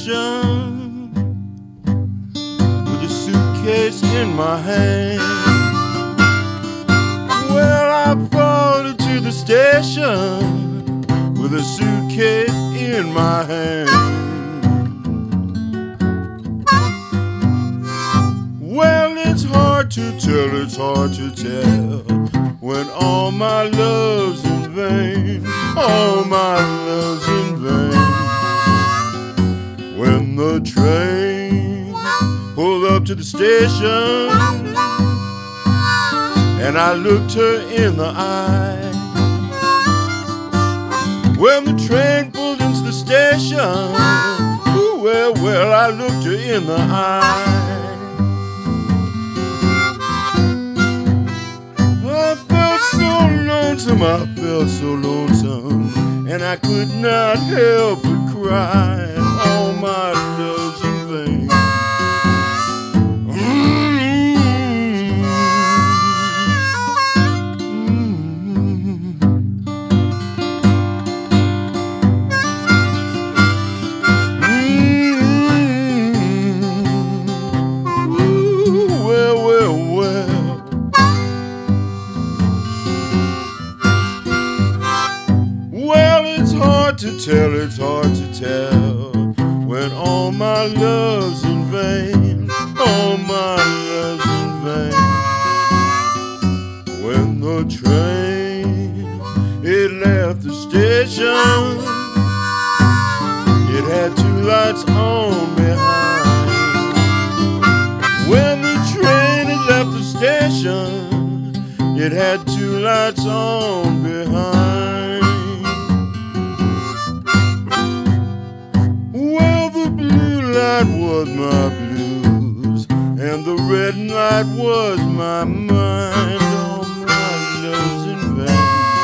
station with a suitcase in my hand. Well, I followed to the station with a suitcase in my hand. Well, it's hard to tell when all my love's in vain, all my love's in vain. When the train pulled up to the station and I looked her in the eye. When the train pulled into the station, ooh, well, I looked her in the eye. I felt so lonesome, and I could not help but cry. All my love's in vain. It's hard to tell when all my love's in vain, all my love's in vain. When the train, it left the station, it had two lights on behind. When the train had left the station, it had two lights on behind. Was my blues, and the red light was my mind. All my love's in vain.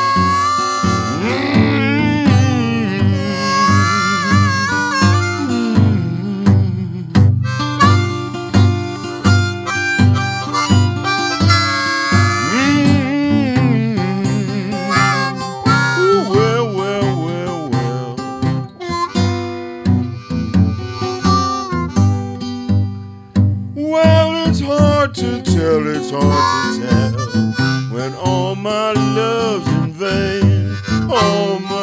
It's hard to tell when all my love's in vain, all my